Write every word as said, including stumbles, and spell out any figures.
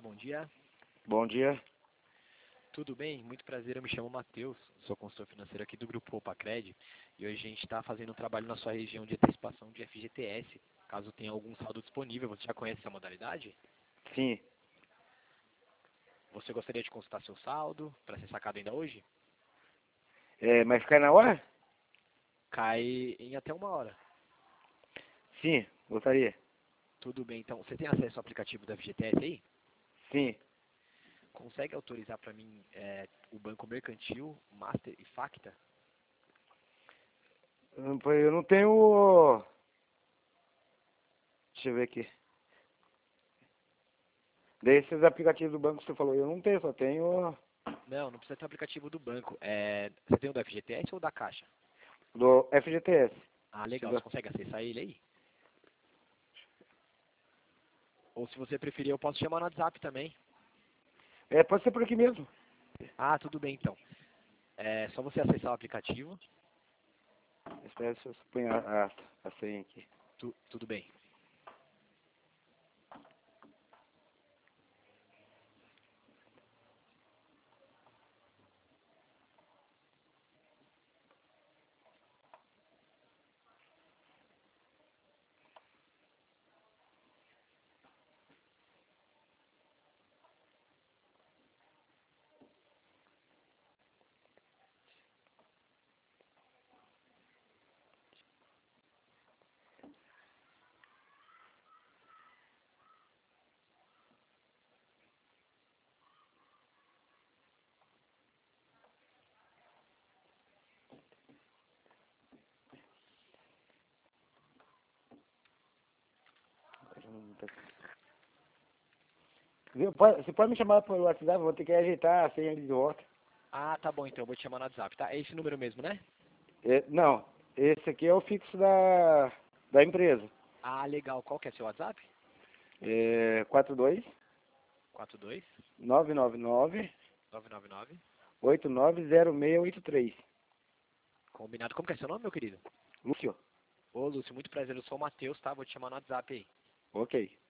bom dia. Bom dia. Tudo bem? Muito prazer, eu me chamo Matheus, sou consultor financeiro aqui do Grupo Opacred e hoje a gente está fazendo um trabalho na sua região de antecipação de F G T S. Caso tenha algum saldo disponível, você já conhece essa modalidade? Sim. Você gostaria de consultar seu saldo para ser sacado ainda hoje? É, mas cai na hora? Cai em até uma hora. Sim, gostaria. Tudo bem, então você tem acesso ao aplicativo da F G T S aí? Sim. Consegue autorizar para mim é, o Banco Mercantil, Master e Facta? Hum, pois eu não tenho. Deixa eu ver aqui. Desses aplicativos do banco que você falou, eu não tenho, só tenho Não, não precisa ter o aplicativo do banco. É, você tem o do F G T S ou da Caixa? do F G T S. Ah, legal. Precisa- Você consegue acessar ele aí? Ou se você preferir, eu posso chamar no WhatsApp também. É, pode ser por aqui mesmo. Ah, tudo bem então. É só você acessar o aplicativo. Espera se eu ponho a, a, a senha aqui. Tu- tudo bem. Viu? Pode- Você pode me chamar pelo WhatsApp, eu vou ter que ajeitar a senha ali de volta. Ah, tá bom então. Eu vou te chamar no WhatsApp, tá? É esse número mesmo, né? É, não, esse aqui é o fixo da, da empresa. Ah, legal. Qual que é seu WhatsApp? É quatro dois quatro dois nove nove nove nove nove nove. oito nove zero seis oito três. Combinado. Como que é seu nome, meu querido? Lúcio. Ô, Lúcio, muito prazer. Eu sou o Matheus, tá? Vou te chamar no WhatsApp aí. Ok.